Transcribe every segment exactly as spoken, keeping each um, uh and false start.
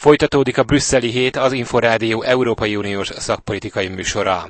Folytatódik a brüsszeli hét, az Inforádió Európai Uniós szakpolitikai műsora.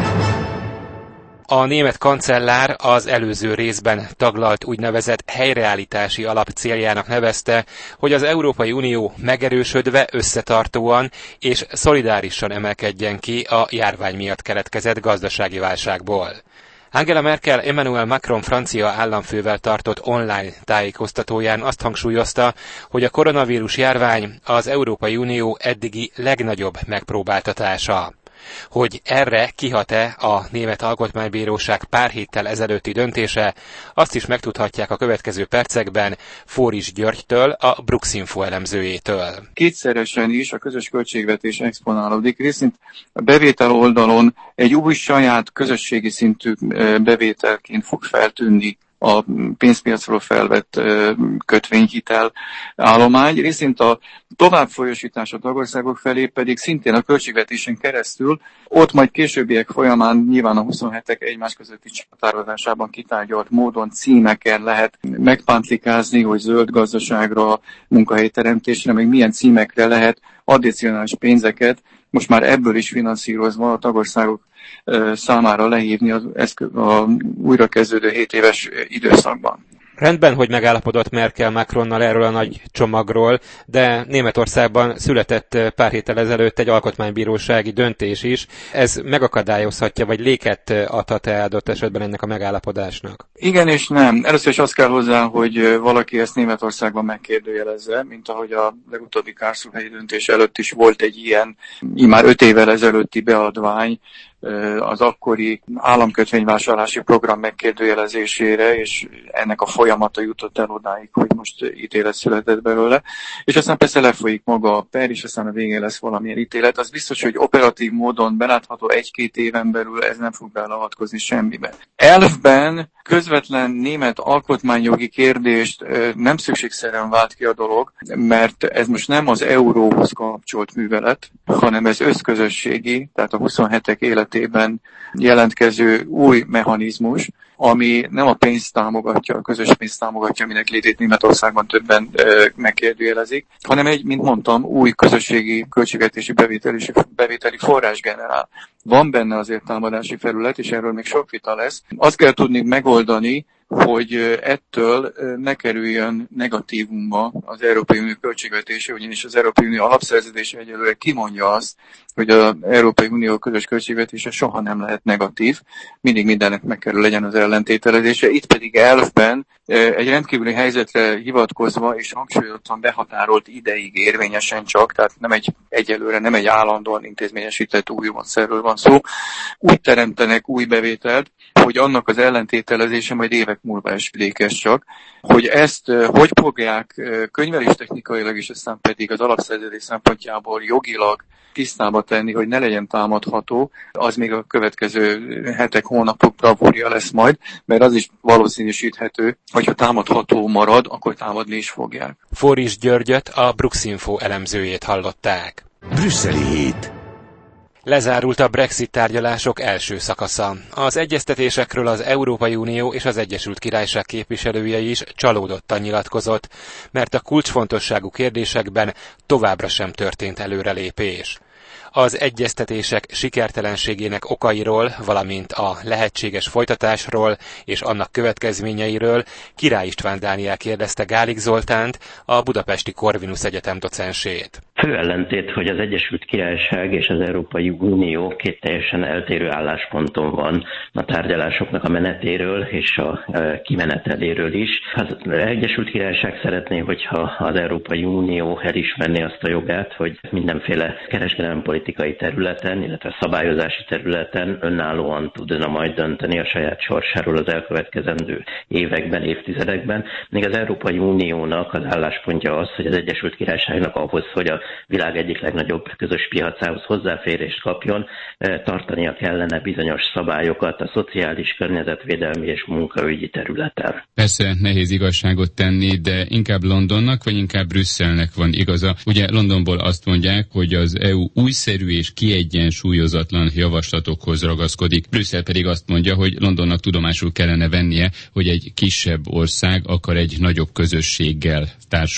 A német kancellár az előző részben taglalt úgynevezett helyreállítási alap céljának nevezte, hogy az Európai Unió megerősödve, összetartóan és szolidárisan emelkedjen ki a járvány miatt keletkezett gazdasági válságból. Angela Merkel Emmanuel Macron francia államfővel tartott online tájékoztatóján azt hangsúlyozta, hogy a koronavírus járvány az Európai Unió eddigi legnagyobb megpróbáltatása. Hogy erre kihat-e a Német Alkotmánybíróság pár héttel ezelőtti döntése, azt is megtudhatják a következő percekben Fóris Györgytől, a Bruxinfo elemzőjétől. Kétszeresen is a közös költségvetés exponálódik, részint a bevétel oldalon egy új saját közösségi szintű bevételként fog feltűnni a pénzpiacról felvett kötvényhitel állomány, részint a továbbfolyósítás a tagországok felé pedig szintén a költségvetésen keresztül, ott majd későbbiek folyamán nyilván a huszonhetek egymás közötti csatározásában kitárgyalt módon címeken lehet megpántlikázni, hogy zöld gazdaságra, munkahelyteremtésre, meg milyen címekre lehet addicionális pénzeket most már ebből is finanszírozva a tagországok számára lehívni az eszköz, a újrakezdődő hét éves időszakban. Rendben, hogy megállapodott Merkel Macronnal erről a nagy csomagról, de Németországban született pár héttel ezelőtt egy alkotmánybírósági döntés is. Ez megakadályozhatja, vagy léket adhat-e adott esetben ennek a megállapodásnak? Igen és nem. Először is azt kell hozzá, hogy valaki ezt Németországban megkérdőjelezze, mint ahogy a legutóbbi Karlsruhe döntés előtt is volt egy ilyen, immár öt évvel ezelőtti beadvány, az akkori államkötvényvásárlási program megkérdőjelezésére, és ennek a folyamata jutott el odáig, hogy most ítélet született belőle. És aztán persze lefolyik maga a per, és aztán a végén lesz valamilyen ítélet. Az biztos, hogy operatív módon belátható egy-két éven belül ez nem fog beleavatkozni semmibe. Elfben közvetlen német alkotmányjogi kérdést nem szükségszerűen vált ki a dolog, mert ez most nem az euróhoz kapcsolt művelet, hanem ez összközösségi, tehát a huszonhetek életében jelentkező új mechanizmus, ami nem a pénzt támogatja, a közös pénzt támogatja, aminek létét Németországban többen ö, megkérdőjelezik, hanem egy, mint mondtam, új közösségi költségvetési bevételi, bevételi forrás generál. Van benne azért támadási felület, és erről még sok vita lesz. Azt kell tudni megoldani, hogy ettől ne kerüljön negatívumba az Európai Unió költségvetése, ugyanis az Európai Unió alapszerződése egyelőre kimondja azt, hogy az Európai Unió közös költségvetése soha nem lehet negatív, mindig mindennek meg kell legyen az ellentételezése. Itt pedig elfben egy rendkívüli helyzetre hivatkozva és hangsúlyozottan behatárolt ideig érvényesen csak, tehát nem egy egyelőre nem egy állandóan intézményesített új módszerről van szó, úgy teremtenek új bevételt, hogy annak az ellentételezése majd évek múlva esedékes csak, hogy ezt hogy fogják könyveléstechnikailag és aztán pedig az alapszerződés szempontjából jogilag tisztába tenni, hogy ne legyen támadható, az még a következő hetek, hónapok bravúrja lesz majd, mert az is valószínűsíthető, hogy ha támadható marad, akkor támadni is fogják. Fóris Györgyöt, a Bruxinfo elemzőjét hallották. Brüsszeli hét. Lezárult a Brexit tárgyalások első szakasza. Az egyeztetésekről az Európai Unió és az Egyesült Királyság képviselője is csalódottan nyilatkozott, mert a kulcsfontosságú kérdésekben továbbra sem történt előrelépés. Az egyeztetések sikertelenségének okairól, valamint a lehetséges folytatásról és annak következményeiről Király István Dániel kérdezte Gálik Zoltánt, a budapesti Corvinus Egyetem docensét. Fő ellentét, hogy az Egyesült Királyság és az Európai Unió két teljesen eltérő állásponton van a tárgyalásoknak a menetéről és a kimeneteléről is. Az Egyesült Királyság szeretné, hogyha az Európai Unió elismerné azt a jogát, hogy mindenféle kereskedelmi politikai területen, illetve szabályozási területen önállóan tudna majd dönteni a saját sorsáról az elkövetkezendő években, évtizedekben. Még az Európai Uniónak az álláspontja az, hogy az Egyesült Királyságnak ahhoz, hogy a világ egyik legnagyobb közös piacához hozzáférést kapjon, tartania kellene bizonyos szabályokat a szociális, környezetvédelmi és munkaügyi területen. Persze nehéz igazságot tenni, de inkább Londonnak vagy inkább Brüsszelnek van igaza. Ugye Londonból azt mondják, hogy az é u újszerű és kiegyensúlyozatlan javaslatokhoz ragaszkodik. Brüsszel pedig azt mondja, hogy Londonnak tudomásul kellene vennie, hogy egy kisebb ország akar egy nagyobb közösséggel társulni.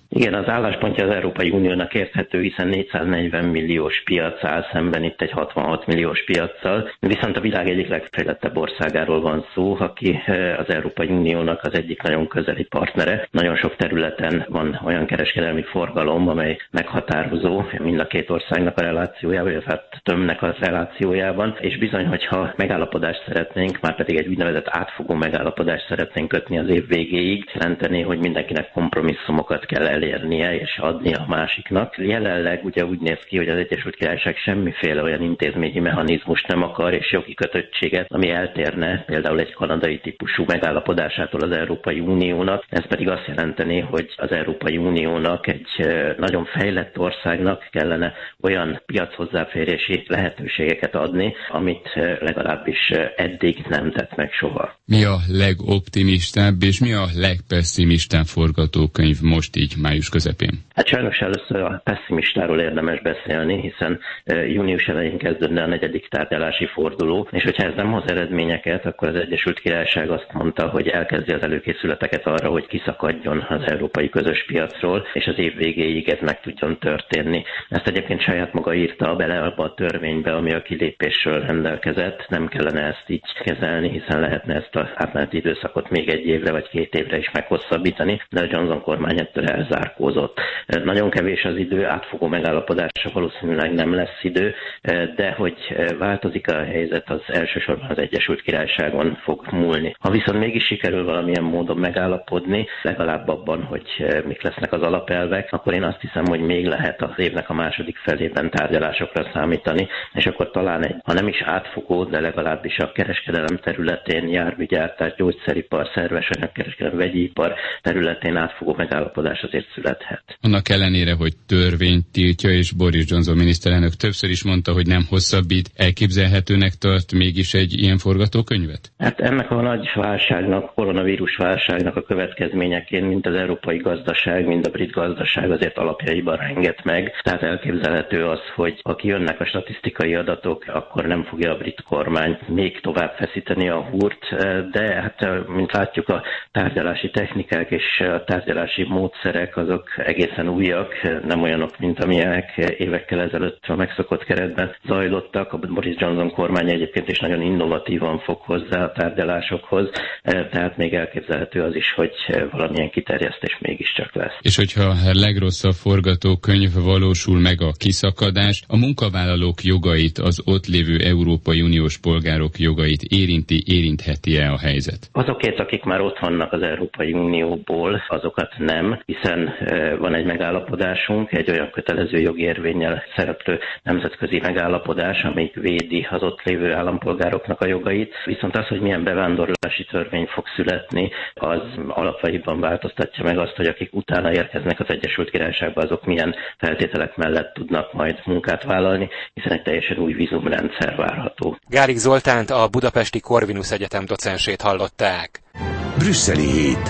Igen, az álláspontja az Európai Uniónak érthető, hiszen négyszáznegyven milliós piac áll szemben itt egy hatvanhat milliós piaccal, viszont a világ egyik legfejlettebb országáról van szó, aki az Európai Uniónak az egyik nagyon közeli partnere. Nagyon sok területen van olyan kereskedelmi forgalom, amely meghatározó mind a két országnak a relációjában, illetve hát többnek a relációjában, és bizony, hogyha megállapodást szeretnénk, már pedig egy úgynevezett átfogó megállapodást szeretnénk kötni az év végéig, jelenteni, hogy mindenkinek kompromisszumokat kell elérnie és adni a másiknak. Jelenleg ugye úgy néz ki, hogy az Egyesült Királyság semmiféle olyan intézményi mechanizmust nem akar, és jogi kötöttséget, ami eltérne például egy kanadai típusú megállapodásától az Európai Uniónak. Ez pedig azt jelenteni, hogy az Európai Uniónak egy nagyon fejlett országnak kellene olyan piachozzáférési lehetőségeket adni, amit legalábbis eddig nem tett meg soha. Mi a legoptimistább és mi a legpesszimistább forgatókönyv most így május közepén? Hát sajnos először a pessimistáról érdemes beszélni, hiszen június elején kezdődne a negyedik tárgyalási forduló, és hogyha ez nem hoz eredményeket, akkor az Egyesült Királyság azt mondta, hogy elkezdi az előkészületeket arra, hogy kiszakadjon az európai közös piacról, és az év végéig ez meg tudjon történni. Ezt egyébként saját maga írta bele abba a törvénybe, ami a kilépésről rendelkezett. Nem kellene ezt így kezelni, hiszen lehetne ezt az átmeneti időszakot még egy évre vagy két évre is meghosszabbítani, de a Johnson kormány ettől elzárkózott. Nagyon kevés az idő, átfogó megállapodásra valószínűleg nem lesz idő, de hogy változik a helyzet, az elsősorban az Egyesült Királyságon fog múlni. Ha viszont mégis sikerül valamilyen módon megállapodni, legalább abban, hogy mik lesznek az alapelvek, akkor én azt hiszem, hogy még lehet az évnek a második felében tárgyalásokra számítani, és akkor talán egy, ha nem is átfogó, de legalábbis a kereskedelem területén, járműgyártás, gyógyszeripar, szerves anyagkereskedelem, vegyipar területén átfogó megállapodás azért születhet. Annak ellenére, hogy törvényt tiltja, és Boris Johnson miniszterelnök többször is mondta, hogy nem hosszabbít, elképzelhetőnek tart mégis egy ilyen forgatókönyvet? Hát ennek a nagy válságnak, koronavírus válságnak a következményeként, mint az európai gazdaság, mind a brit gazdaság azért alapjaiban renget meg. Tehát elképzelhető az, hogy ha kijönnek a statisztikai adatok, akkor nem fogja a brit kormány még tovább feszíteni a húrt, de hát mint látjuk, a tárgyalási technikák és a tárgyalási módszerek azok egészen újak, nem olyanok, mint amilyenek évekkel ezelőtt a megszokott keretben zajlottak. A Boris Johnson kormány egyébként is nagyon innovatívan fog hozzá a tárgyalásokhoz, tehát még elképzelhető az is, hogy valamilyen kiterjesztés mégiscsak lesz. És hogyha a legrosszabb forgatókönyv valósul meg, a kiszakadás, a munkavállalók jogait, az ott lévő Európai Uniós polgárok jogait érinti, érintheti-e a helyzet? Azokért, akik már ott vannak az Európai Unióból, azokat nem, hiszen van egy megállapodásunk, egy olyan kötelező jogi érvénnyel szereplő nemzetközi megállapodás, amelyik védi az ott lévő állampolgároknak a jogait. Viszont az, hogy milyen bevándorlási törvény fog születni, az alapvetően változtatja meg azt, hogy akik utána érkeznek az Egyesült Királyságba, azok milyen feltételek mellett tudnak majd munkát vállalni, hiszen egy teljesen új vízumrendszer várható. Gárik Zoltánt, a budapesti Corvinus Egyetem docensét hallották. Brüsszeli hét.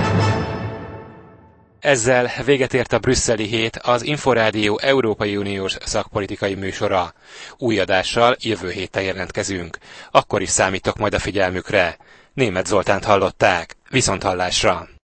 Ezzel véget ért a Brüsszeli hét, az Inforádió Európai Uniós szakpolitikai műsora. Új adással jövő héten jelentkezünk. Akkor is számítok majd a figyelmükre. Németh Zoltánt hallották. Viszonthallásra!